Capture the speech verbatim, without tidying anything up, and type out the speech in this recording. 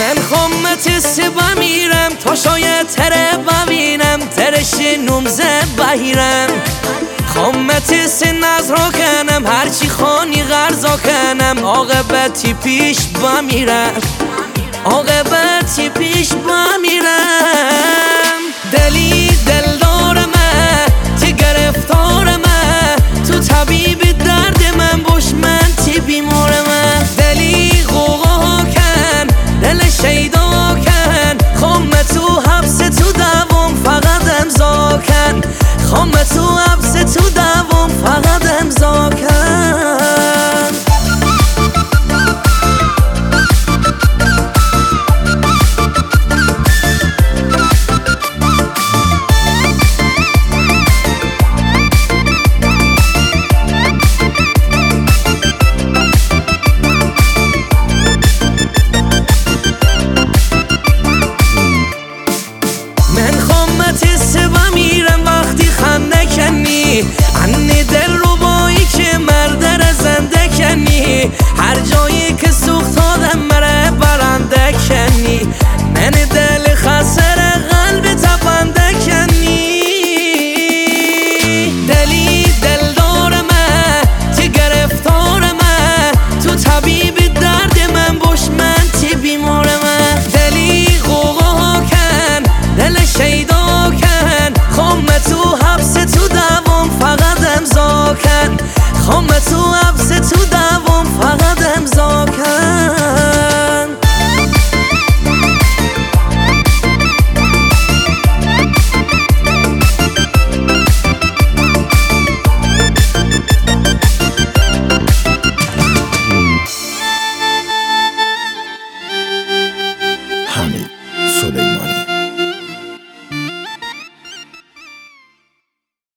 من خمت سبا میرم تا شاید تره ببینم درش نومزه بهیرم خمت سن از رو کنم هرچی خانی غرزا کنم عاقبتی پیش بمیرم عاقبتی پیش بمیرم دلی دلدار من تی گرفتار من تو طبیب درد من باش من تی بیمار من دلی غوغا کن دل شیدا کن خم تو حبس تو دوام فقط امضا کن خم تو حبس تو دوام فقط امضا کن انی دل رو بایی که مرد زنده کنی هر جایی که سوخت آدم مره برنده کنی من دل خسر قلب تپنده کنی دلی دلدار من تی گرفتار من تو طبیب درد من باش من تی بیمار من دلی غوغا کن دل شیدا کن خم تو حبس تو دوام فقط امضا کن خم تو حبس تو دوام فقط امضا کن